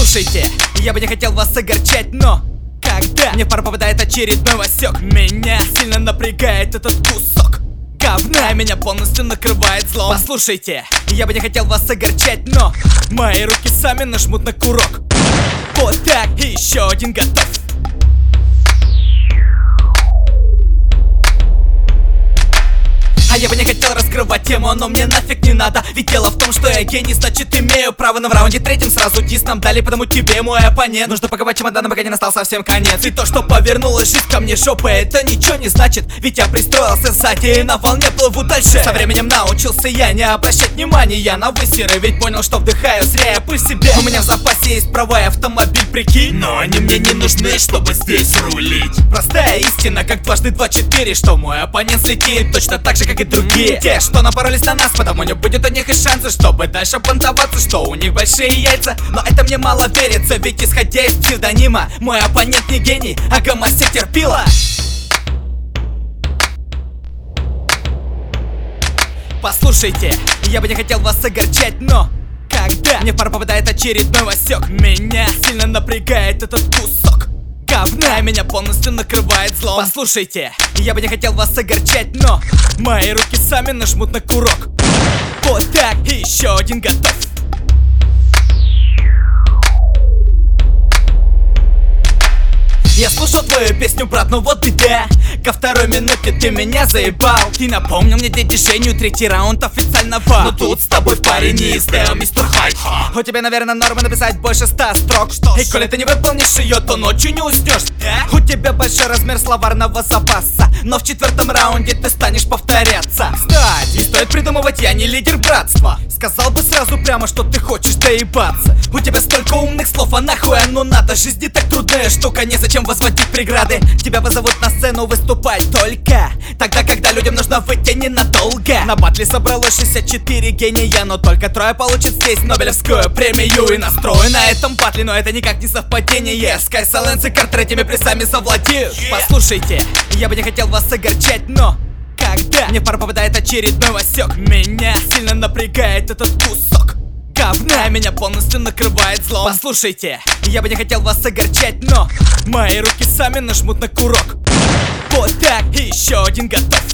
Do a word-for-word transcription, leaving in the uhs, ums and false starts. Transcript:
Послушайте, я бы не хотел вас огорчать, но когда мне в пару попадает очередной васек, меня сильно напрягает этот кусок говна, меня полностью накрывает злом. Послушайте, я бы не хотел вас огорчать, но мои руки сами нажмут на курок. Вот так, и еще один готов. А я бы не хотел раскрывать тему, но мне нафиг не надо. Ведь дело в том, что я гений, значит имею право. Но в раунде третьем сразу дис нам дали, потому тебе мой оппонент. Нужно паковать чемодан, пока не настал совсем конец. И то, что повернулась жизнь ко мне жопой, это ничего не значит. Ведь я пристроился сзади и на волне плыву дальше. Со временем научился я не обращать внимания на высеры, ведь понял, что вдыхаю зря я пыль себе. У меня в запасе есть права и автомобиль, прикинь, но они мне не нужны, чтобы здесь рулить. Простая истина, как дважды два четыре, что мой оппонент слетит точно так же, как и другие. Те, что напоролись на нас, потому не будет у них и шанса, чтобы дальше понтоваться, что у них большие яйца. Но это мне мало верится, ведь исходя из псевдонима, мой оппонент не гений, а гомосек терпила. Послушайте, я бы не хотел вас огорчать, но когда мне в пару попадает очередной васек, меня сильно напрягает этот кусок говна, меня полностью накрывает злом. Послушайте, я бы не хотел вас огорчать, но мои руки сами нажмут на курок. Вот так, и еще один готов. Я слушал твою песню, брат, но вот беда. Ко второй минуте ты меня заебал. Ты напомнил мне день решению, третий раунд официально вал. Но тут с тобой парень не истео, мистер Хайд. У тебя, наверное, норма написать больше ста строк. И коли ты не выполнишь ее, то ночью не уснешь. У тебя большой размер словарного запаса, но в четвертом раунде ты станешь повторяться. Кстати, не стоит придумывать, я не лидер братства. Сказал бы сразу прямо, что ты хочешь доебаться. У тебя столько умных слов, а нахуй оно надо? Жизнь не так трудная штука, незачем возводить преграды. Тебя вызовут на сцену выступать только тогда, когда людям нужно выйти ненадолго. На батле собралось шестьдесят четыре гения, но только трое получат здесь Нобелевскую премию. И настрой на этом батле, но это никак не совпадение. Скай Саленс и Картер этими прессами завладеют. Послушайте, я бы не хотел вас огорчать, но когда мне в пару попадает очередной васек, меня сильно напрягает этот кусок говна, меня полностью накрывает злом. Послушайте, я бы не хотел вас огорчать, но мои руки сами нажмут на курок. Вот так, и еще один готов.